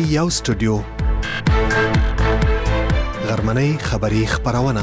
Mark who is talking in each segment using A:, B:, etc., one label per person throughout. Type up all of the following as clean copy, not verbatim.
A: یو سټوډیو غرمنۍ خبری خبرونه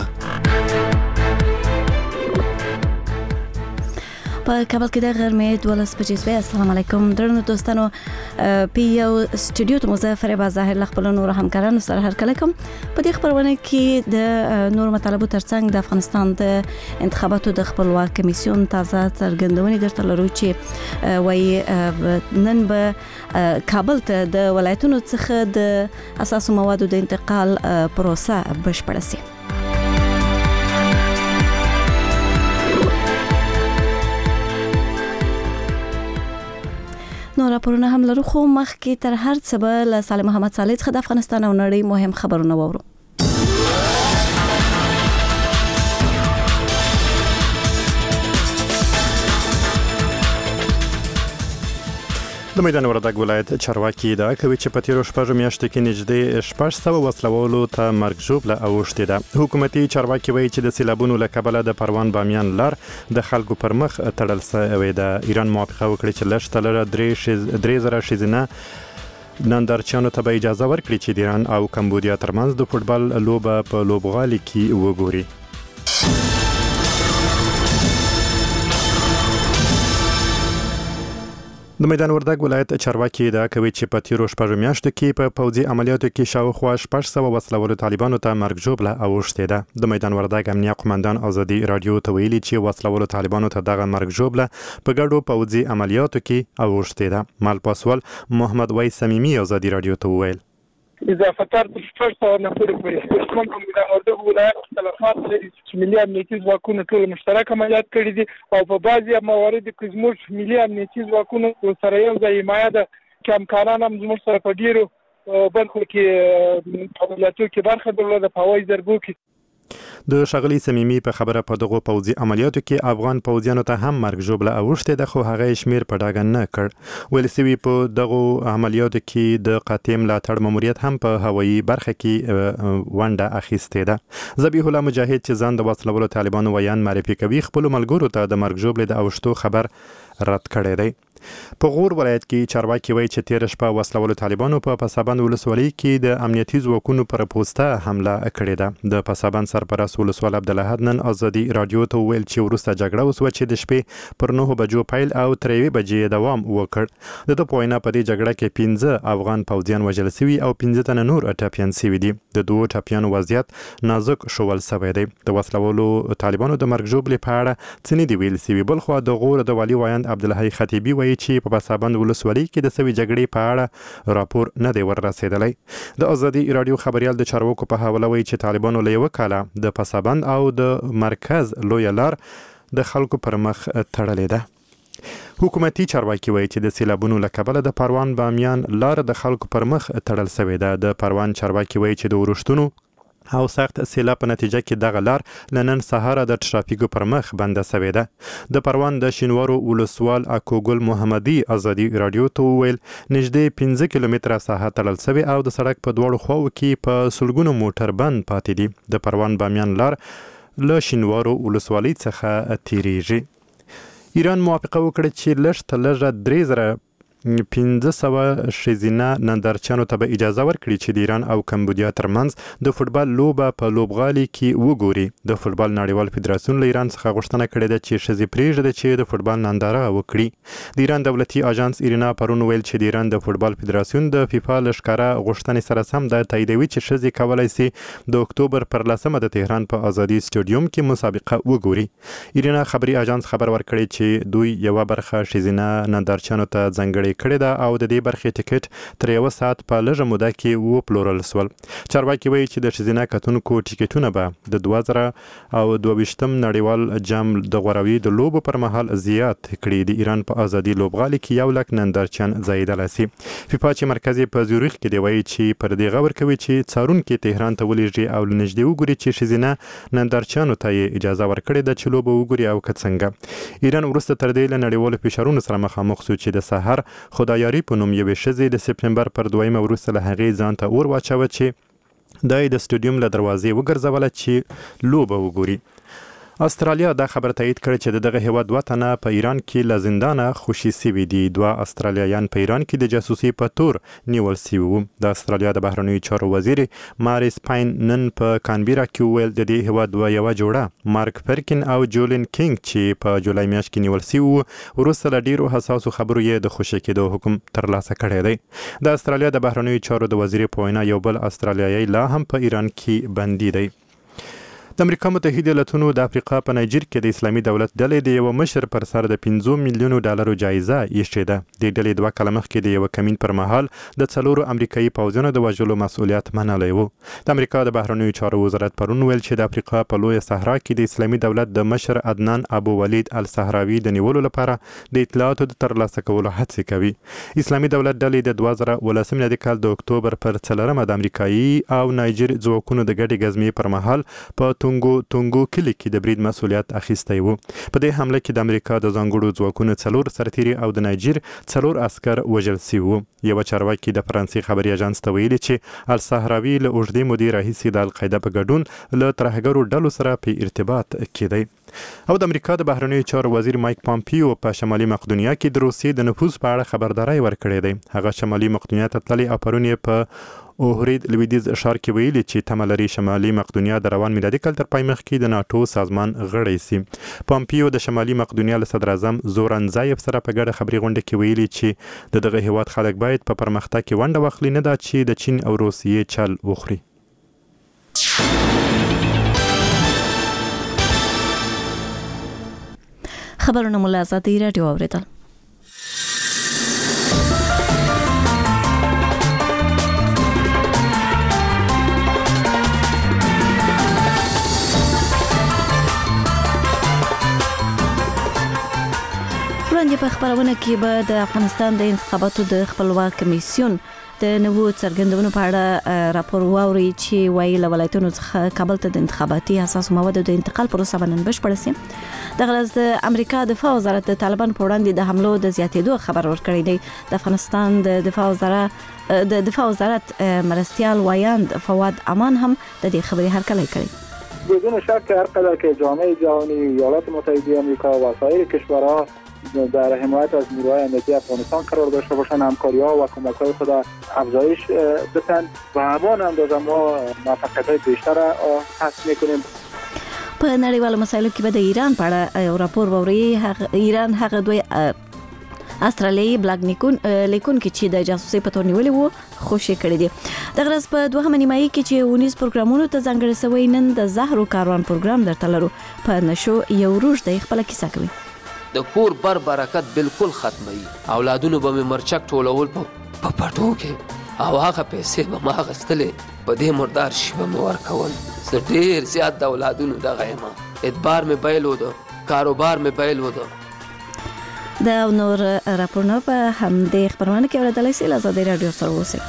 B: په کابل کې د غرمې 12 بجې. السلام علیکم درنو دوستانو. په یو سټوډیو ته مظفر ظاهر خپل نور همکارانو سره هرکله کوم. په دې خبرونه کې د نور مطالبو ترڅنګ د افغانستان د انتخاباتو د خپلواک کمیسیون تازه څرګندونې درته لرو چې وایي نن به کابل ته د ولایتونو څخه د اساسو موادو د انتقال پروسه بشپړه شي. نو راپورونه هم لرو، خو مخکې تر هر څه به له سالم محمد صالح څخه د افغانستان او نړۍ مهم خبرونه وورو.
C: د میدان وردګ ولایت چارواکي دا کوي چې په تیرو شپږو میاشتو کې نږدې 600 وسلوالو ته مرګ ژوبله اوښتې ده. حکومتي چارواکي وایي چې د سیلابونو له کبله د پروان بامیان لار د خلکو پر مخ تړل شوې ده. ایران موافقه وکړه چې لږ تر 3000 ښځینه نندارچیانو ته به اجازه ورکړي چې د ایران او کمبودیا ترمنځ د فوټبال لوبه په لوبغالي کې وګوري. د میدان وردګ ولایت چارواکي دا کوي چې په تیرو شپږو میاشتو کې په پوځي عملیاتو کې شاوخوا 600 وسلوالو طالبانو ته مرګ ژوبله اوښتې ده. د میدان وردګ امنیه قومندان ازادي رادیو ته ویلي چې وسلوالو طالبانو ته دغه مرګ ژوبله په ګډو پوځي عملیاتو کې اوښتې ده. مال پاسوال محمد وای سمیمی ازادي رادیو ته وویل
D: اضافه تر 600 نفر پورې کوم د وردګ ولایت تلفات لري چې ملي امنیتي ځواکونه ټول مشترک عملیات کړي دي او په بعضي موارد کې زموږ ملي امنیتي ځواکونه سره یو ځای حمایت د همکاران هم زموږ سره په ډیرو برخو کې عملیاتو کې برخه درلوده په هوایي ضربو کې.
C: د ښاغلي سمیمي په خبره په دغو پوځي عملیاتو کې افغان پوځیانو ته هم مرګ ژوبله اوښتې ده، خو هغه شمیر په ډاګه نه کړ. ویل سوي په دغو عملیاتو کې د قاطع ملاتړ ماموریت هم په هوایي برخه کې ونډه اخیستې ده. ذبیح الله مجاهد چې ځان د وسلوالو طالبانو ویان معرفي کوي خپلو ملګرو ته د مرګ ژوبلې د اوښتو خبر رد کړی دی. په غور ولایت کې چارواکي وایي چې تیر شپه وسلوالو طالبانو په پسابند ولسوالۍ کې د امنیتي ځواکونو پر پوسټه حمله کړې ده. د پسابند سرپرست ولسوال عبدالحد نن ازادي رادیو ته ویل چې وروسته جګړه وسوه چې د شپې پر 9 بجو پیل او تر 1 بجې دوام وکړ. د ده په وینا په دې جګړه کې 15 افغان پوځیان وژل شوي او 15 تنه نور ټپیان شوي دي. د دوو ټپیانو وضعیت نازک شول شوی دی. د وسلوالو طالبانو د مرګ ژوبلې په اړه څه نه دي ویل شوي. بلخوا د غور د والي وایند عبدالحی خطیبي وایي چې په پسابند ولسوالۍ کې د سوي جګړې په اړه راپور نه دی ور رسېدلی. د ازادي رادیو خبريال د چارواکو په حواله وایي چې طالبانو له یوه کاله د پسابند او د مرکز لویه لار د خلکو پر مخ تړلې ده. حکومتي چارواکي وایي چې د سیلابونو له کبله د پروان بامیان لار د خلکو پر مخ تړل شوې ده. د پروان چارواکي وایي چې د ورښتونو او سخت سیلاب په نتیجه کې دغه لار نن سهار د ترافیکو پر مخ بنده شوې ده. د پروان د شینوارو ولسوال اکوګل محمدي ازادي رادیو ته وویل نږدې 15 کیلومتره ساحه تړل شوې او د سړک په دواړو خواو کې په سلګونو موټر بند پاتې دي. د پروان بامیان لار له شینوارو ولسوالۍ څخه تیریږي. ایران موافقه وکړه چې لږ تر لږه 1500 ښځینه نندارچیانو ته به اجازه ورکړي چې د ایران او کمبودیا ترمنځ د فوټبال لوبه په لوبغالي کې وګوري. د فوټبال نړیوال فدراسیون له ایران څخه غوښتنه کړې ده چې ښځې پرېږدي چې د فوټبال ننداره وکړي. د ایران دولتي اژانس ایرینا پرون ویل چې د ایران د فوټبال فدراسیون د فیفا له ښکاره غوښتنې سره سم دا تاییدوي چې ښځې کولی سي د اکتوبر پر 10 د تهران په ازادي سټیډیوم کې مسابقه وګوري. ایرینا خبري اژانس خبر ورکړی چې دوی یوه برخه ښځینه نندارچیانو ته ځانګړې کړې ده او د دې برخې ټیکټ تر 1 ساعت په لږه موده کې وپلورل شول. چارواکي وایي چې د ښځینه کتونکو ټیکټونه به د 2022 نړیوال جام د غوراوي د لوبو پر مهال زیات کړي. د ایران په ازادي لوبغالي کې 1 لک نندارچیان ځایېدلی سي. فیفا چې مرکز په زیورخ کې دی وایي چې پر دې غور کوي چې څارونکي تهران ته ولېږي او نږدې وګوري چې ښځینه نندارچیانو ته یې اجازه ورکړې ده چې لوبه وګوري او که څنګه. ایران وروسته تر دې له نړیوالو فشارونو سره مخامخ شو چې د سحر خدایاري په نوم یوې ښځې د سپتمبر پر 2 وروسته له هغې ځان ته اور واچوه چې دا یې د سټیډیوم له دروازې وګرځوله چې لوبه وګوري. استرالیا دا خبر تایید کړ چې دغه هیواد وطنه په ایران کې له زندانه خوشي سوي دي. دوه استرالیایان په ایران کې د جاسوسي په تور نیول سوي وو. د استرالیا د بهرنیو چارو وزیر ماریس پاین نن په کانبیرا کې ویل د دې هیواد یوه جوړه مارک پرکن او جولین کینګ چې په جولای میاشت کې نیول سوي وو وروسته له ډیرو حساسو خبرو یې د خوشي کېدو حکم ترلاسه کړی دی. د استرالیا د بهرنیو چارو د وزیر په وینا یو بل استرالیایی لا هم په ایران کې بندي دی. د امریکا متحده ایالاتونو د افریقا په نایجر کې د اسلامي دولت ډلې د یو مشر پر سر د 15 میلیونو ډالرو جایزه ایښې ده. د ډلې 2 کاله مخکې د یو کمین پر مهال د 4 امریکایي پوځونو د وژلو مسؤلیت منلی و. د امریکا د بهرنیو چارو وزارت پرون ویل چې د افریقا په لویه صحرا کې د اسلامي دولت د مشر عدنان ابو ولید الصحراوي د نیولو لپاره د اطلاعاتو د ترلاسه کولو هڅې کوي. اسلامي دولت ډلې د 2018 میلادي کال د اکتوبر پر 4 د امریکایي او نایجر ځواکونو د ګډې غزمې پر مهال په تونګو کلی کې د برید مسؤلیت اخیستی وو. په دې حمله کې د امریکا د ځانګړو ځواکونو 4 سرتیري او د نایجر 4 عسکر وژل شوي وو. یو چارواکي د فرانسې خبري اژانس ته ویلي چې الصحراوي له اوږدې مودې راهیسې د القاعده په ګډون له ترهګرو ډلو سره په ارتباط کې دی. او د امریکا د بهرنیو چارو وزیر مایک پامپیو په شمالي مقدونیا کې د روسیې د نفوذ په اړه خبرداري ورکړې ده. هغه شمالي مقدونیا ته تللی او پرون یې په اوهرید لویدیز ښار کې ویلي چې تمه لري شمالي مقدونیا د روان میلادي کال تر پای مخکې د ناټو سازمان غړی سي. پامپیو د شمالي مقدونیا له صدر اعظم زوران زایف سره په ګډه خبري غونډه کې ویلي چې دغه هیواد خلک باید په پرمختګ کې ونډه واخلي، نه دا چې د چین او روسیې چل وخوري.
B: خبرونه مو له آزادۍ راډیو اوریدل. وړاندې په خبرونه کې به د افغانستان د انتخاباتو د خپلواک کمیسیون د نوو څرګندونو په اړه راپور واوري چې وايي له ولایتونو څخه کابل ته د انتخاباتي حساسو موادو د انتقال پروسه به نن بشپړه شي. دغه ورځ د امریکا دفاع وزارت د طالبان په وړاندې د حملو د زیاتېدو خبر ورکړی دی. د افغانستان د دفاع وزارت مرستیال وایاند فواد امان هم د دې خبرې هرکلی کړی.
E: بدون شک هر قدر که جامعه جهانی، ایالات متحده آمریکا و سایر کشورها در حمایت از نیروهای امنیتی افغانستان قرار داشته باشند، همکاری‌ها و کمک‌های خود افزایش بدن و همان اندازه ما موفقیت‌های بیشتر حاصل می‌کنیم.
B: په نړیوالو مسایلو کې به د ایران په اړه یو راپور واوري. ایران هغه دوی استرالیایي بلاګ لیکونکي چې د جاسوسي په تور نیولي وو خوشي کړی دي. دغه ورځ په 2 نیمایي کې چې 19 پروګرامونو ته ځانګړی شوی، نن د زهرو کاروان پروګرام درته لرو. په نشو یو روج د خپل کیسه کوي.
F: د کور برکت بالکل ختمي. اولادونو به مرچک ټولول په پټو کې او هغه پیسې به ما غستلې په دې مردار شي به مې ورکول. زه ډېر زیات د اولادونو دغه یم. ادبار مې بیل وده، کاروبار مې بیل وده.
B: دا نور راپورونه په همدې خبرونه کې اوریدلای شئ. له آزادۍ راډیو سره اوسئ.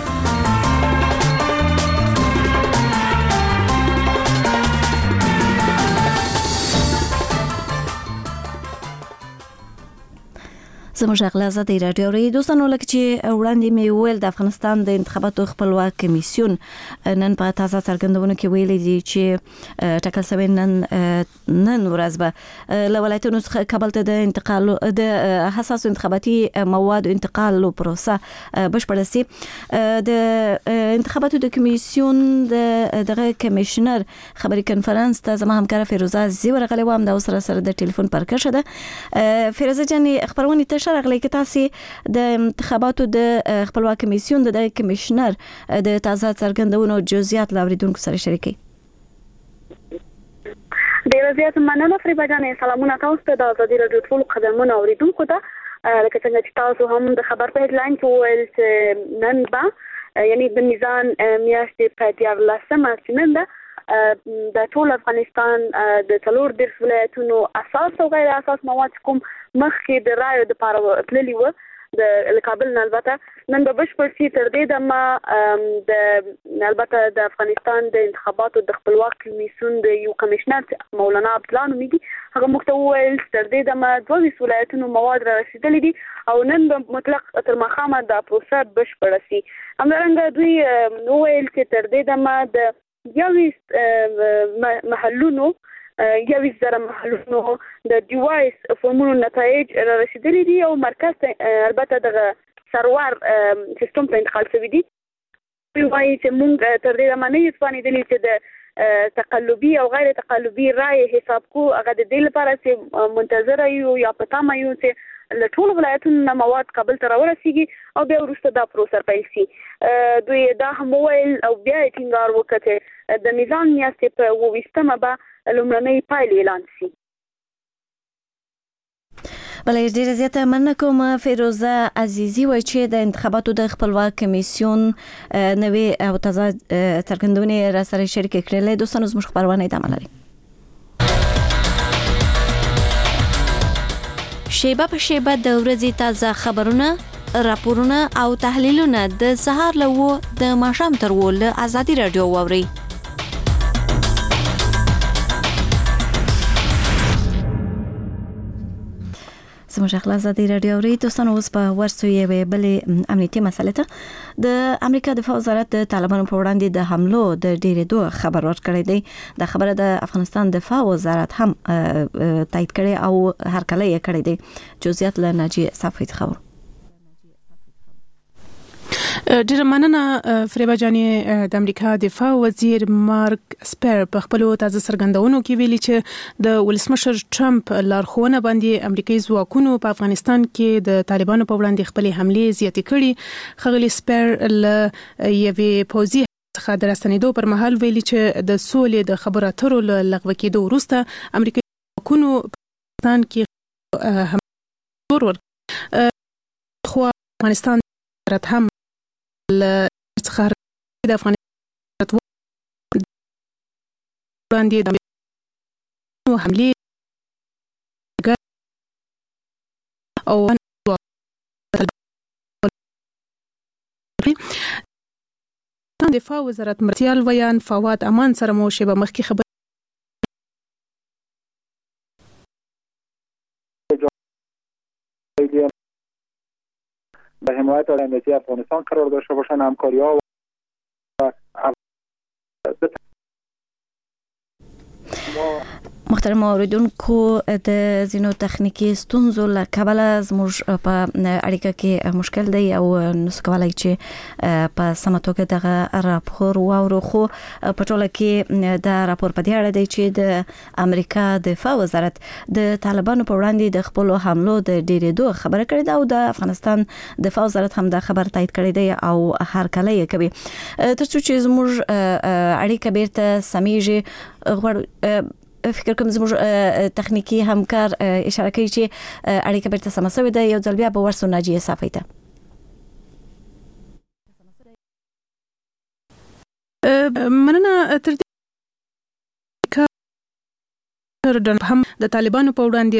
B: زموږ غلا آزادۍ راډیو اوریدونکو دوستانو، لکه چې وړاندې مې ویل د افغانستان د انتخاباتو خپلواک کمیسیون نن په تازه څرګندونو کې ویلي دي چې ټاکل شوی نن ورځ به له ولایتونو څخه کابل ته د انتقال د حساسو انتخاباتي موادو انتقال پروسه بشپړه شي. د انتخاباتو د کمیسیون دغه کمیشنر خبري کنفرانس ته زما همکار فیروزه زی ورغلی و، هم د سره د ټلیفون پر کښه ده. فیروزه جان، خبرونه ته شرغلی کې تاسو د انتخاباتو د خپلواک کمیسیون د کمیشنر د تازه څرګندونو جزئیات لاوریدونکو سره شریکي.
G: ډیره زیات مننه فریبا جان. سلامونه تاسو ته د آزادۍ راډیو ټول قدمونه اوریدونکو ته. لکه څنګه چې تاسو هم د خبر په هډلاین کې وویل چې نن به یعنی د میزان میاشتې په 14 چې نن ده د ټول افغانستان د 4 ولایتونو اساس او غیر اساس مواد کوم مخکې د رایو د لپاره تللي وو د کابل نه، البته نن به بشپړ شي. تر دې دمه د البته د افغانستان د انتخاباتو د خپلواک کمیسیون د یو کمیشنر مولانا عبدالله نومیږي، هغه موږ ته وویل تر دې دمه 22 ولایتونو مواد را رسیدلي دي او نن به مطلق تر ماښامه دا پروسه بشپړه شي. همدارنګه دوی وویل چې تر دې دمه د 22 محلونو 1,000 محلونو د ډیوایس فورمونو نتایج را رسیدلي دي او مرکز البته د سرور سیستم ته انتقال شوی دي. وایي چې موږ تر دې دمه نه یو ځوانېدلي چې د تقلبي او غیر تقلبي رای حساب کو هغه د دې لپاره چې منتظره یو یا په تمه یو چې له ټولو ولایتونو نه مواد کابل ته راورسیږي او بیا وروسته دا پروسه پیل شي. دوی دا هم وویل او بیا یې ټینګار وکړ چې د میزان میاشتې په 28مه به لومړنۍ پایلې اعلان شي.
B: بله ډیره زیاته مننه کوم فیروزه عزیزی وایي چې د انتخاباتو د خپلواک کمیسیون نوې او تازه څرګندونې را سره شریک کړلې. دوستانو زموږ خبرونه ادامه لري. شیبه په شیبه د ورځې تازه خبرونه، راپورونه او تحلیلونه د سهار له 9 د ماښام تر 10 له ازادي رادیو واورئ. زموږ خپل ازادي رادیو اوري. دوستانو اوس په ورسو یې بلې امنیتي مسله ته د امریکا دفاع وزارت د طالبانو په وړاندې د حملو د ډیرېدو خبر ورکړی دی. د خبره د افغانستان دفاع وزارت هم تایید کړي او هرکلی یې کړی دی. جزئیات له ناجیه صافی څخه.
H: ډیره مننه فریبا جانې. د امریکا دفاع وزیر مارک اسپر په خپل تازه څرګندونو کې ویلي چې د ولسمشر ټرمپ لارښوونه باندې امریکایي ځواکونو په افغانستان کې د طالبانو په وړاندې خپل حملې زیاتې کړي. خغلی اسپر له یوې پوزي څخه د راستنېدو پر مهال ویلي چې د سولې د خبرو اترو له لغوه کېدو وروسته امریکایي ځواکونو په افغانستان کې هم زور ورکړ. خو افغانستان هم څخه د افغانستان وړاندې د حملې او دفاع وزارت مرتیال ویان فواد امان سره مو شیبه مخکې خبر
E: به حمایت از امنیتی افغانستان قرار داشته باشند. همکاری‌ها و
B: محترم اوریدونکو د زینو تخنیکی ستونزو له کبله زموږ په اړیکه کې مشکل دی او نس کولای چې په سمه توګه دغه راپور واورو. خو په ټوله کې د راپور په دې اړه دی چې د امریکا دفاع وزارت د طالبانو په وړاندې د خپل حملو د ډیرېدو خبره کړې ده او د افغانستان دفاع وزارت هم دا خبر تایید کړی دی او هرکلی یې کوي. ترڅو چې زموږ اړیکه بیرته سمیږي، فکر کوم زموږ تخنیکی همکار اشاره کوي چې اړیکه بیرته سم شوې ده. یو ځل بیا به ورسو ناجیه صافی ته.
H: مننه. تر دې هم د طالبانو په وړاندې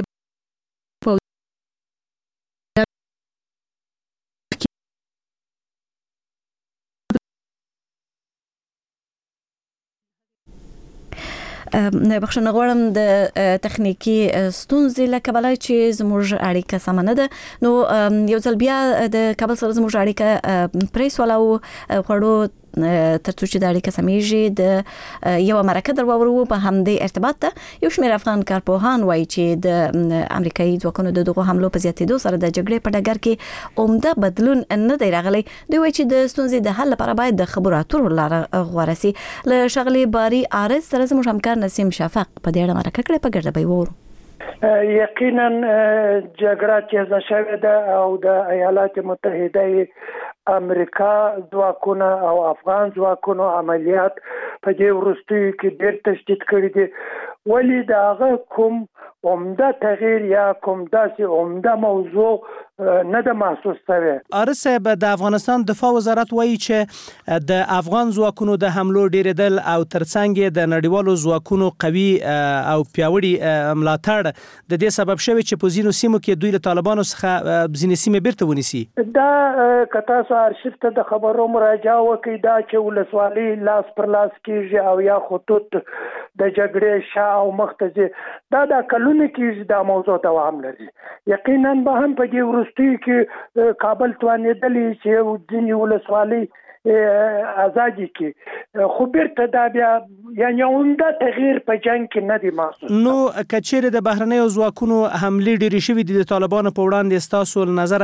B: بخښنه غواړم د تخنیکی ستونزې له کبله چې زموږ اړیکه سم نه ده. نو یو ځل بیا د کابل سره زموږ اړیکه پریس ولا او خړو ترڅو چې د اړیکه سمېږي د یو مرکه درواورو په همدې ارتباط ته یو شمېر افغان کارپوهان وایي چې د امریکایي ځواکونو د دغو حملو په زیاتېدو سره د جګړې په ډګر کې عمده بدلون نه دی راغلی. دوی وایي چې د ستونزې د حل لپاره باید د خبرو اترو لاره غوره سي. له ښاغلي باري عارض سره زموږ همکار نسیم شفق په دې اړه مرکه کړې، په ګرده به وورو.
D: یقینا جګړه تیزه شوې ده او د ایالات متحده امریکا ځواکونه او افغان ځواکونو عملیات په دې وروستیو کې ډېر تشدید کړي دي. ولی دا هغه کوم عمده تغییر یا کوم داسې عمده موضوع نه ده محسوس شوی.
I: عارض صاحب، د افغانستان دفاع وزارت وایي چې د افغان ځواکونو د حملو ډیرېدل او ترڅنګ د نړیوالو ځواکونو قوي او پیاوړي ملاتړ د دې سبب شوی چې په ځینو سیمو کې دوی له طالبانو څخه ځینې سیمې بیرته ونیسي.
D: دا کتا سو ارشیف ته د خبرو مراجعه وکړي دا چې ولسوالي لاس پر لاس کیږي او یا خطوط د جګړې شا او مختزي دا د کلونو کې دا موضوع دوام لري. یقینا به هم په دې ورستي کې کابل توانېدلې چې ځینې ولسوالي ازادي کې خو بیرته دا بیا
J: یعنی عمده تغییر په جنگ کې نه دی محسوس.
I: نو کچېره د بهرنیو ځواکونو حملې ډېرې شوې دي د طالبانو په وړاندې ستاسو نظر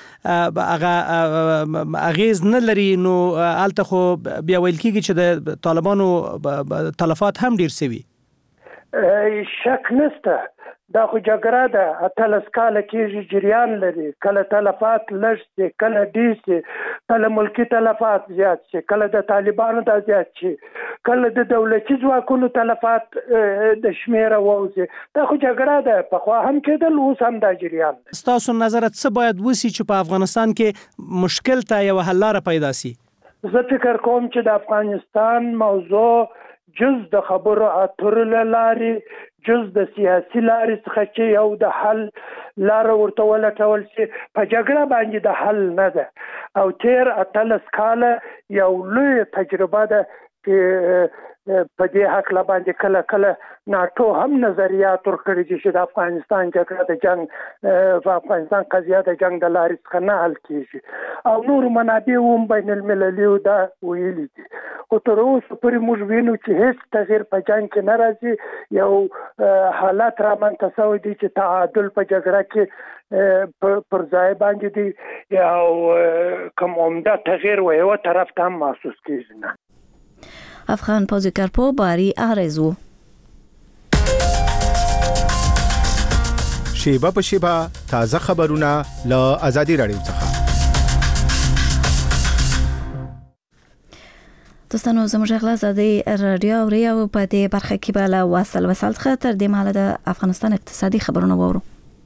I: هغه اغیز نه لري، نو الته خو بیا ویل کېږي چې د طالبانو تلفات هم ډېر سوي.
J: شک نشته دا خو جګړه ده، 18 کاله کېږي جریان لري، کله تلفات لږ شي، کله ډېر شي، کله ملکي تلفات زیات شي، کله د طالبانو دا زیات شي، کله د دولتي ځواکونو تلفات د شمیره ووځي. دا خو جګړه ده، پخوا هم کېدل، اوس هم دا جریان ده.
I: ستاسو نظر څه باید وشي چې په افغانستان کې مشکل ته یو حل لاره پیدا شي؟
J: زه فکر کوم چې د افغانستان موضوع جز د خبرو اترو لارې، جز د سیاسي لارې څخه چې یو د حل لاره ورته ولټول شي، په جګړه باندې د حل نه ده. او تیر 18 کاله یو لوی تجربه ده چې په دې حق باندې کله کله ناتو هم نظریات ورکړي چې د افغانستان جګړه د جنگ په افغانستان قضیه د جنگ د لارې څخه نه حل کیږي، او نور منابع هم بین المللي دا ویلي دي. خو تر اوسه پورې موږ وینو چې هیڅ تغییر په جنگ کې نه راځي. یو حالت رامنځته شوی دی چې تعادل په جګړه کې پر ځای باندې دی، او کوم عمده تغییر و یو طرف ته هم محسوس کیږي نه.
B: افغان پوځي کارپو باری آرزو
A: شیبه په شیبه تازه خبرونه له ازادي رادیو څخه.
B: دوستانو زموږ غلا ازادي رادیو او ریو په دې برخه کې به له وصل څخه تر دې مهاله د افغانستان اقتصادي خبرونه وورو.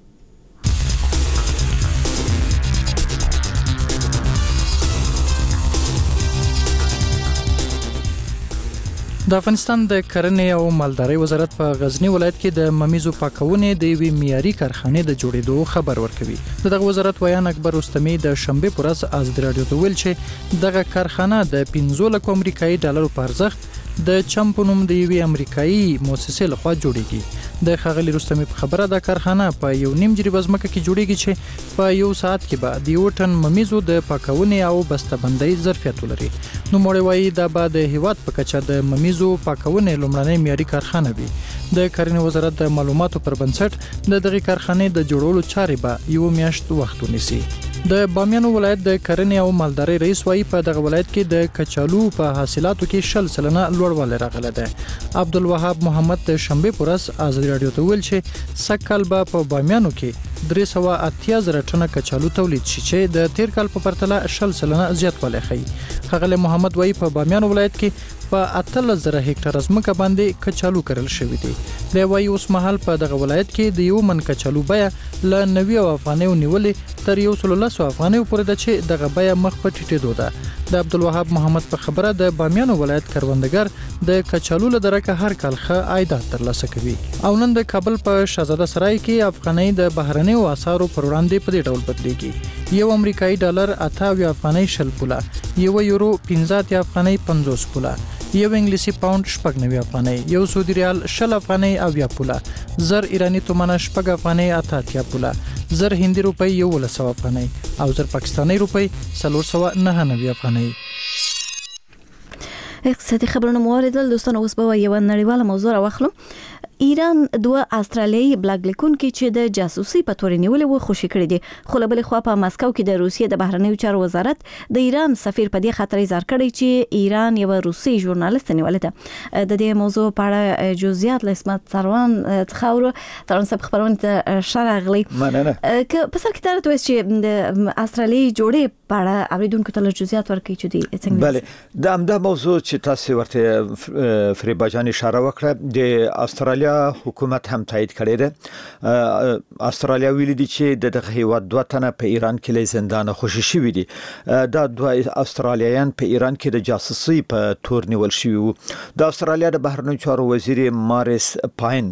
K: د افغانستان د کرنې او مالدارۍ وزارت په غزنی ولایت کې د ممیزو پاکونې د یوې معیاري کارخانې د جوړېدو خبر ورکوي. دغه وزارت ویان اکبر رستمی د شنبه پر ورځ ازادي رادیو ته ویل چې دغه کارخانه د 15 لک امریکایي ډالرو په ارزښت د چمپونوم د یوې امریکایي مؤسسې لخوا جوړیږي. د خغلی رستمی په خبره د کارخانه په یو نیم جریبه ځمکه کې جوړیږي چې په یو ساعت کې به د یو ټن ممیزو د پاکونې او بسته‌بندۍ ظرفیت ولري. نو مړی وایي دا به د هیواد په کچه د ممیزو پاکونې لومړنۍ معیاري کارخانه وي. د کرنې وزارت د معلوماتو پر بنسټ د دغه کارخانې د جوړولو چارې به یو میاشت وخت ونیسي. د بامیان ولایت د کرنې او مالدارۍ رئیس وایي په دغه ولایت کې د کچالو په حاصلاتو کې 0% لوړوالی راغلی دی. عبدالوهاب محمد د شنبه پر ورځ ازادي رادیو ته ویل چې سږ به په بامیانو کې 380,000 ټنه کچالو تولید شي چې د تیر کال په پرتله 0% زیاتوالی ښیي. ښاغلی محمد وایي په بامیان ولایت کې په 18,000 هکټاره ځمکه باندې کچالو کرل شوی دی. دی وایي اوس مهال په دغه ولایت کې د یو من کچالو بیه له 90 افغانیو نیولې تر 110 افغانیو پورې ده چې دغه بیه مخ په ټیټېدو ده. د عبدالوهاب محمد په خبره د بامیان ولایت کروندګر د کچالو له درکه هر کال ښه عایدات ترلاسه کوي. او نن د کابل په شهزاده سرای کې افغانۍ د بهرنیو اسعارو پر وړاندې په دې ډول بدلیږي. یو امریکایي ډالر 28 افغانۍ 0 پوله، یو یورو 15 افغانۍ 50 پوله، یو انګلیسي پاوند 90 افغانۍ، یو سعودي ریال 0 افغانۍ 90 پوله، زر ایرانی تومانه 0 افغانۍ 88 پوله، زر هندي روپۍ 1100 افغانۍ او زر پاکستاني روپۍ 499 افغانۍ.
B: اقتصادي خبرونه موریدل. دوستانو اوس به یو نړیواله موضوع راوخلم. ایران دوه استرالیایي بلاګ لیکونکي چې د جاسوسي په تور نیولې و خوشی کړی دي، خو له بل خوا په مسکو کې د روسیې د بهرنیو چارو وزارت د ایران سفیر په دې خاطر اظهار کړی چې ایران یو روسي ژورنالیست نیولې ده. د دې موضوع په اړه جزئیات له اسمت سروان تخاور ترن سب خبرونه ته شارغلی
L: مننه
B: که په سر کې ترته وایي چې د استرالیایي جوړې په اړه اوریدونکو ته جزئیات ورکړي چې دی څنګه.
L: بله د امدا موضوع چې تاسو ورته فریباجان اشاره وکړه د استرالیا حکومت هم تایید کړی ده. استرالیا ویلي دي چې دغه هیواد دوه تنه په ایران کې له زندان خوشی شوی دي. دا دوه استرالیایان په ایران کې د جاسوسي په تور نیول شوی وو. د استرالیا د بهرنیو چارو وزیر ماریس پاین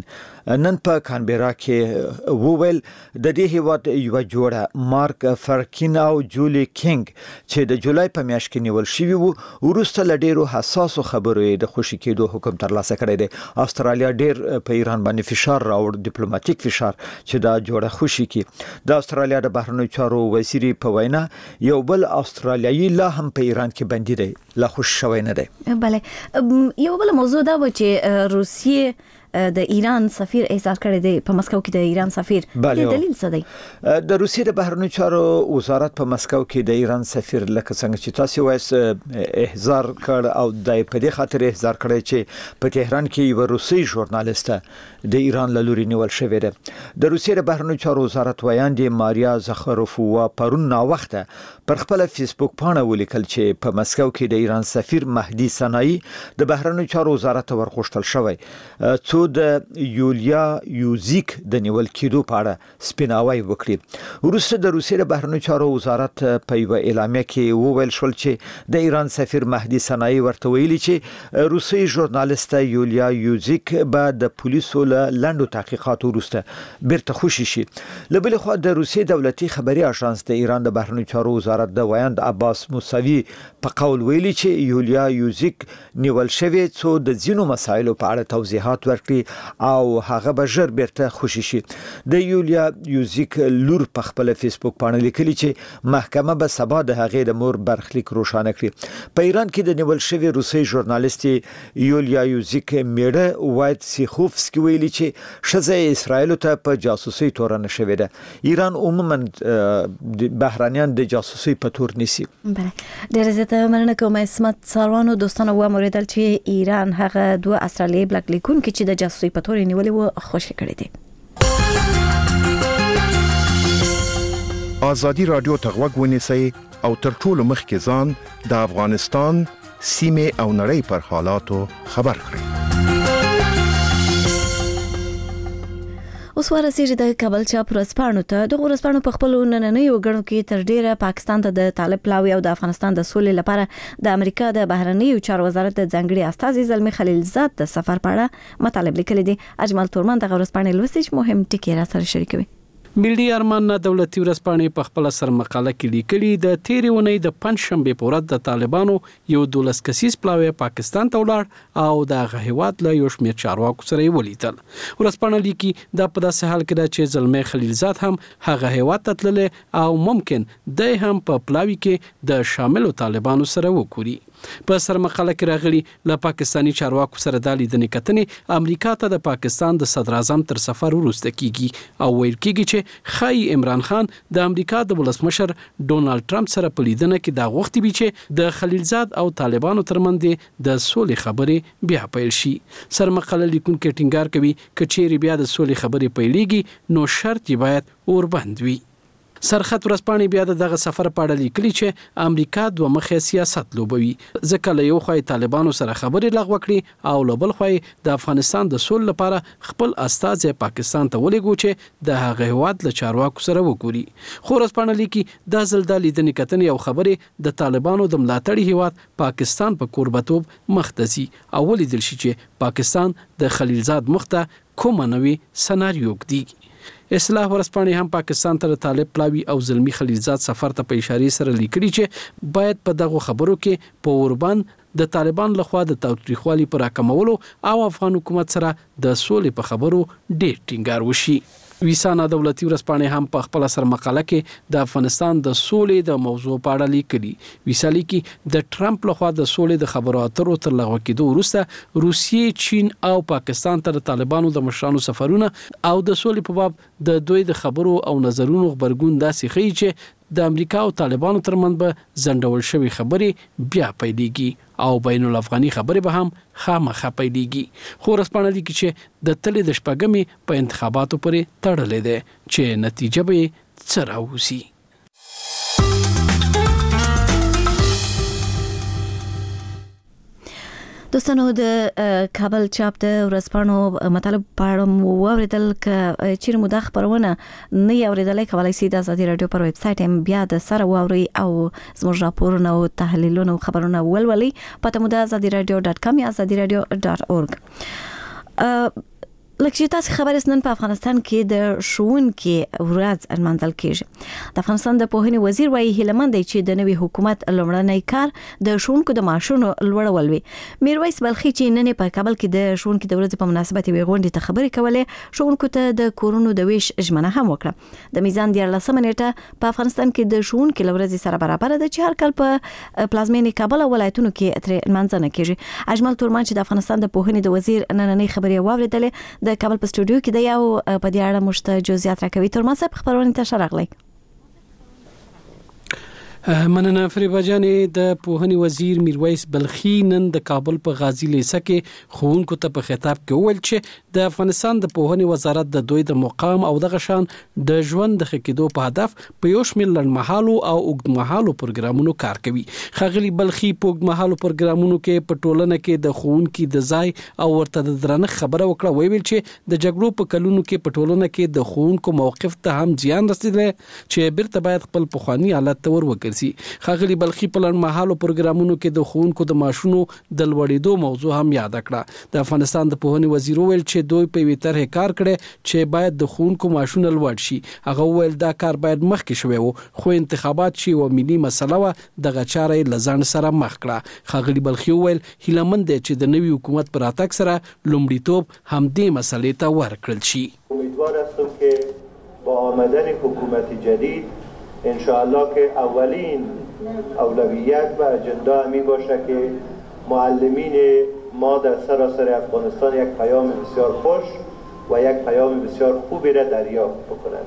L: نن په کانبرا کې وویل د دې هیواد یو جوړه مارک فرکین او جولی کینګ چې د جولای په میاشت کې نیول شوی وو ورسته لډیرو حساسو خبرو د خوشی کېدو حکم ترلاسه کړی دی. استرالیا ډیر په ایران باندې فشار راوړ، ډیپلوماټیک فشار چې دا جوړه خوشی کی. د استرالیا د بهرنیو چارو وزیر په وینا یو بل استرالیایي لا هم په ایران کې بندي دی، لا خوش شوی نه دی.
B: بله یو بل موضوع دا و چې روسیه د ایران سفیر احضار کړی دی په مسکو کې د ایران سفیر. د دلیل څه دی؟
L: د روسیې د بهرنیو چارو وزارت په مسکو کې د ایران سفیر لکه څنګه چې تاسو وایي احضار کړ او د په دې خاطر احضار کړی چې په تهران کې یو روسي ژورنالیسټ د ایران له لوري نیول شوی دی. د روسیې د بهرنیو چارو وزارت ویاندې ماریا زخروفووا پرون نا وخته پر خپل فیسبوک پاڼه ولیکل چې په مسکو کې د ایران سفیر مهدي سنایی د بهرنیو چارو وزارت ورغوښتل شوی د یولیا یوزیک د نیول کېدو په اړه سپیناوی وکړي. وروسته د روسیې د بهرنیو چارو وزارت په یو اعلامیه کې وویل شول چې د ایران سفیر مهدي سنایی ورته ویلي چې روسي ژورنالیسټ یولیا یوزیک به د پولیسو له لنډو تحقیقاتو وروسته بیرته خوشی شي. له بل خوا د روسیې دولتي خبري اژانس د ایران د بهرنیو چارو وزارت د ویاند عباس موسوي په قول ویلي چې یولیا یوزیک نیول شوی څو د ځینو مسایلو په اړه توضیحات ورکړي او هغه به ژر بیرته خوشی شي. د یولیا یوزیک لور په خپل فیسبوک باندې لیکلي چې محکمه به سبا د هغې د مور برخلیک روښانه کړي. په ایران کې د نیول شوی روسي ژورنالیسټ یولیا یوزیک میړه وایت سیخوفسکی ویلي چې ښځه اسرائیل ته په جاسوسي تورنه شوې ده. ایران عموما بهرانيان د جاسوسي په تور نیسي.
B: بله ډیره زیاته مننه کوم اسمت ساروانو. دوستانو و موریدل چې ایران هغه دوه استرالیایي بلک لیکونکي چې د جاسوسي په تور نیولې و خوشی کړی دی.
A: ازادي رادیو ته غوږ ونیسئ او تر ټولو مخکې ځان د افغانستان سیمه او نړۍ پر حالاتو خبر کړئ.
B: اوس ورسېږي د کابل چاپ ورځپاڼو ته. د ورځپاڼو په خپل نننیو غړو کې تر ډیره پاکستان ته د طالب پلاوی او د افغانستان د سولې لپاره د امریکا د بهرنیو چارو وزارت د ځنګړي استازي زلمی خلیلزاد د سفر په اړه مطالب لیکلي دي. اجمل تورمان د ورځپاڼې لوستي مهم ټکي را سره شریکوي.
M: ملي ارمان نه دولتي ورځپاڼې په خپل سر مقاله کې لیکلي د تیرې ونې د پنځشنبه په ورځ د طالبانو یو 12 کسیز پلاوی پاکستان ته ولاړ او د هیواد له یو شمېر چارواکو سره ولیدل. ورځپاڼه لیکي دا په داسې حال کې ده چې زلمی خلیلزاد هم هغه هیواد ته تللی او ممکن د هم په پلاوی کې د شاملو طالبانو سره وکوري. په سر مقاله کې راغلي له پاکستانی چارواکو سره د لیدنې کتنې امریکا ته د پاکستان د صدر اعظم تر سفر وروسته کیږي او ویل کیږي چې خای عمران خان د امریکا د ولسمشر ډونالد ټرمپ سره په لیدنه کې دا غوښتي وي چې د خلیلزاد او طالبانو ترمنځ د سولې خبرې بیا پیل شي. سر مقاله لیکونکي ټینګار کوي کچېری بیا د سولې خبرې پیلېږي نو شرط یې باید اوربند وي. سرخط ورځپاڼې بیا دغه سفر په اړه لیکلي چې امریکا دوه مخه سیاست لوبوي ځکه له یو خوا طالبانو سره خبرې لغوه کړي او له بل خوا د افغانستان د سولې لپاره خپل استازي پاکستان ته ولېږو چې د هغه هواد له چارواکو سره وګوري. خو ورځپاڼه لیکي دا ځل د لیدنې کتنې او خبرې د طالبانو د ملاتړي هواد پاکستان په کوربتوب مختزي او ولیدل شي چې پاکستان د خلیلزاد مخته کومه نوې سناریو ګدي. اصلاح ورځپاڼې هم پاکستان ته طالب پلاوی او زلمی خلیلزاد سفر ته په اشاره سره لیکلي چې باید په دغه خبرو کې په اوربان د طالبان لخوا د تاوتریخوالي پر راکمولو او افغان حکومت سره د سولې په خبرو ډېر ټینګار وشي. ویسانا دولتي ورځپاڼې هم په خپل سر مقاله کې د افغانستان د سولې د موضوع په اړه لیکلي. ویسالي کې د ټرمپ لخوا د سولې د خبرو اترو تر لغوه کېدو وروسته روسیې، چین او پاکستان ته د طالبانو د مشرانو سفرونه او د سولې په باب د دوی د خبرو او نظرونو خبرګون داسې ښیي چې د امریکا او طالبانو ترمنځ به ځنډول شوی خبرې بیا پیلېږي او بین الافغاني خبرې به هم خامخا پیلېږي. خو ورځپاڼه لیکي چې د تلې د شپږمې په انتخاباتو پورې تړلې ده چې نتیجه به څه راوځي.
B: دوستانو د کابل چاپ د ورځپاڼو مطالب په اړه مو واوریدل ک چیرې مو د خبرونه نه اوریدلای کولای شئ د ازادي رادیو پر ویب سټ هم بیا د سره واوري او زموږ راپورونه او تحلیلونه او خبرونه ولولي. پته مو د azadiradio.com یا azadiradio.org. لکه چې تاسو خبرې نن په افغانستان کې د ښوونکي ورځ نمانځل کیږي. د افغانستان د پوهنې وزیر وايي هیلمند دی چې د نوي حکومت لومړنی کار د ښوونکو د معاشونو لوړول وي. میرویس بلخي چې نن په کابل کې د ښوونکو د ورځې په مناسبت یې غونډې ته خبرې کولې، ښوونکو ته د کورونو د ویش ژمنه هم وکړه. د میزان 14 نیټه په افغانستان کې د ښوونکو لورځ سره برابر ده چې هر کال په پلازمینې کابل او ولایتونو کې تر منځنه کیږي. اجمل تورمان چې د افغانستان د پوهنې د وزیر نننۍ خبرې واوریدلې د کابل په سټوډیو کې د یو په دې اړه مشته جزئیات راکوي. تورمان صاحب خبرونه ته شرغلی.
M: مننه فریبا جانې. د پوهنې وزیر میرویس بلخي نن د کابل په غازی لیسه کې ښوونکو ته په خطاب کې وویل چې د افغانستان د پوهنې وزارت د دوی د مقام او دغه شان د ژوند د ښه کېدو په هدف په یو شمېر لنډمهالو او اوږدمهالو پروګرامونو کار کوي. ښاغلي بلخي په اوږدمهالو پروګرامونو کې په ټولنه کې د ښوونکي د ځای او ورته د درنښت خبره وکړه. ویل چې د جګړو په کلونو کې په ټولنه کې د ښوونکو موقف ته هم زیان رسیدلی چې بیرته باید خپل پخواني حالت ته ورګرځي. ښاغلي بلخي په لنډمهالو پروګرامونو کې د ښوونکو د معاشونو د لوړېدو موضوع هم یاد کړه. د افغانستان د پوهنې وزیر وویل چې دوی په یوې طرحې کار کړی چې باید د ښوونکو معاشونه لوړ شي. هغه وویل دا کار باید مخکې شوی و، خو انتخابات چې یوه ملي مسله وه دغه چاره یې له ځنډ سره مخ کړه. ښاغلي بلخي وویل هیلهمند دی چې د نوي حکومت پر راتګ سره لومړیتوب همدې مسلې ته ورکړل شي.
N: امیدوار هستم که با آمدن حکومت جدید انشاءالله که اولین اولویت و اجندا همین باشه که معلمین ما در سراسر افغانستان یک پیام بسیار خوش و یک پیام بسیار خوبی را دریافت بکنند.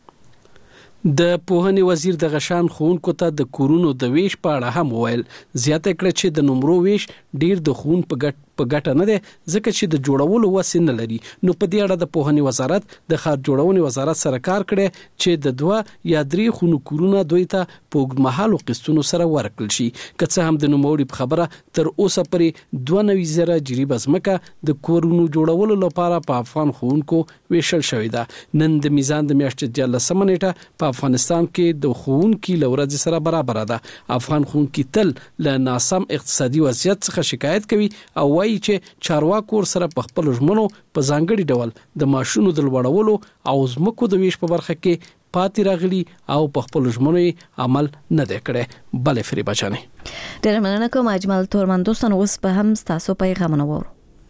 M: د پوهنې وزیر د غشان ښوونکو ته د کورونو د ویش په اړه هم وویل. زیاته کړه چې د نمرو ویش ډیر د ښوون په ګټه نه دی ځکه چې د جوړولو وس نه لري. نو په دې اړه د پوهنې وزارت د ښار جوړونې وزارت سره کار کړي چې د 2 یا 3 خونو کورونه دوی ته په اوږدمهالو قسطونو سره ورکړل شي. که څه هم د نوموړي په خبره تر اوسه پورې 92,000 جریبه ځمکه د کورونو جوړولو لپاره په افغان ښوونکو ویشل شوې ده. نن د میزان د میاشتې 14 نیټه په افغانستان کې د ښوونکي لورځ سره برابر ده. افغان ښوونکي تل له ناسم اقتصادي وضعیت څخه شکایت کوي او وايي چې چارواکو سره په خپل ژمنو په ځانګړي ډول د معاشونو د لوړولو او ځمکو د ویش په برخه کې پاتې راغلي او په خپل ژمنو عمل نه دی کړی. بلې فریبا جانې
B: ډېر مننه کوم اجمل تورمان. دوستان اوس به هم تاسو پیغامونه وورو.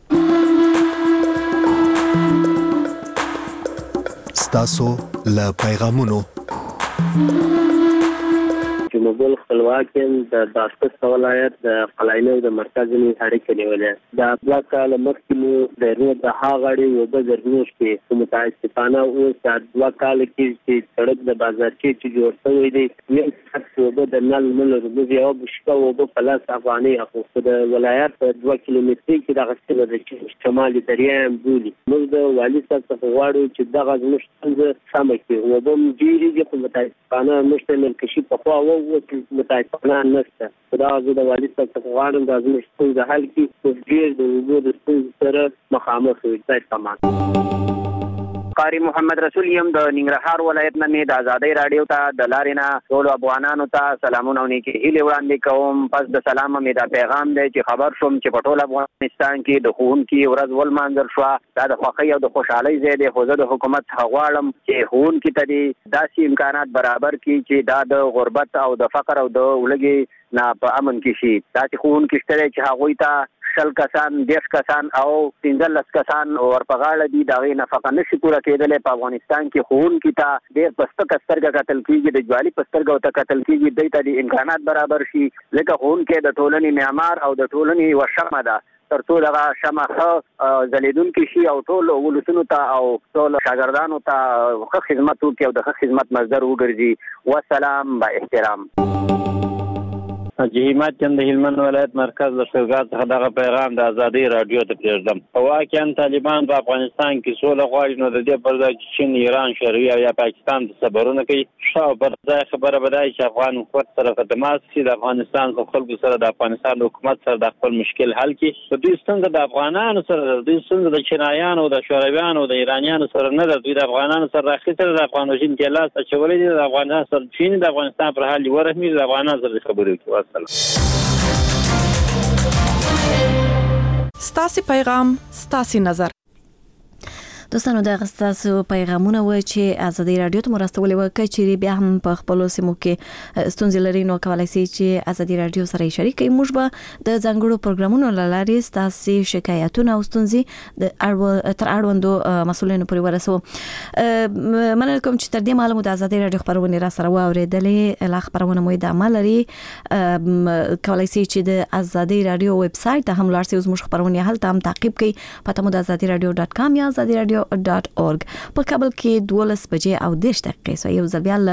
O: تاسو له پیغامونو
P: جمهور خپلواک د داسکس ولایت د قلاینو د مرکزي اړیکې نیولې. دا بلاک کال مخکې د روډ د هاغړی او د زرنوش کې متاسفانه او د بلاک کال کې چې سړک د بازار کې چې جوړ شوی دی یو څه د نل ربوز یو بشکا او په پلاس افغاني اخو د ولایت 2 کیلومتر کې د غسل د شمالي دریایم بولی. موږ د والي صاحب څخه غواړو چې دغه زموږ څنګه سم کړي او به ډیری د متاسفانه مشتمل کشي په خوا او متاسفانه نشته. دا زه د والي صاحب څخه غواړم د زموږ څنګه حل کړي او ډیر د وګړو سره مخامخ وي. تاسو
Q: قاری محمد رسول یم د ننګرهار ولایت نه د آزادۍ رادیو ته د لارینا ټول افغانانو ته سلامونه او نیکی هیله وړاندې کوم. پس د سلام مې دا پیغام دی چې خبر شوم چې په ټول افغانستان کې د ښوونکي ورځ ولمانځل شوه. دا د خوښۍ او د خوشحالۍ ځای دی، خو زه د حکومت څخه غواړم چې ښوونکي ته داسې امکانات برابر کړي چې دا د غربت او د فقر او د ولږې نه په امن کې شي. داسې ښوونکي شته چې هغوی ته 10 کسان 10 کسان او 15 کسان ورپغاړه دي دغه نفقه نشي پوره کېدل. په افغانستان کې خون کې ته ډېر پسته کسترګه قتل کیږي، د جوالي پسترګه او قتل کیږي. د دې امکانات برابر شي لکه خون کې د ټولنې معمار او د ټولنې وشمه ده ترڅو دغه شمه زلیدون کې شي او ټول ولسونو ته او ټول شاګردانو ته ښه خدمت وکړي او د ښه خدمت مصدر وګرځي. والسلام با احترام.
R: جهیمات چند هلمند ولایت مرکز لشکرګاه څخه دغه پیغام د ازادۍ رادیو ته پرېږدم. واقعا طالبان په افغانستان کې سوله غواړي، نو د دې پر ځای چې چین، ایران، شوروي او یا پاکستان ته صبرونه کوي. ښه پر ځای خبره به دا چې افغان حکومت سره خدمات شي، د افغانستان خلکو سره د افغانستان حکومت سره د خپل مشکل حل کړي. د دوی څنګه د افغانانو سره د دوی څنګه د چینایانو د شورویانو د ایرانیانو سره نه د دوی د افغانانو سره راخي سره د افغان رژیم کې لاس اچولې دي. د افغانستان سره چین د افغانستان پر حال ورحمي د افغانانو سره خبرې کوي.
S: ستاسي پیغام ستاسي نظر.
B: دوستانو د غستاسو پیغامونه و چې ازادي رادیو ته مرستولې و کچېری بیا هم په خپل سیمو کې ستونزې لري نو کولای شي چې ازادي رادیو سره شریک کړئ. موږ به د ځانګړو پروګرامونو لارې ستاسو شکایتونه او ستونزې د تر اړوندو مسؤلینو پورې ورسو. مننه کوم چې تر دې معلومات د ازادي رادیو خبرونه را سره واوریدلې. لا خبرونه مو د عمل لري کولای شي چې د ازادي رادیو ویب سټ ته هم لاړ شئ. زموږ خبرونه هلته هم تعقیب کړئ. پته مو د azadiradio.com یا azadiradio.org. په کابل کې 12 بجې او 10 دقیقې سو یو ځل بیا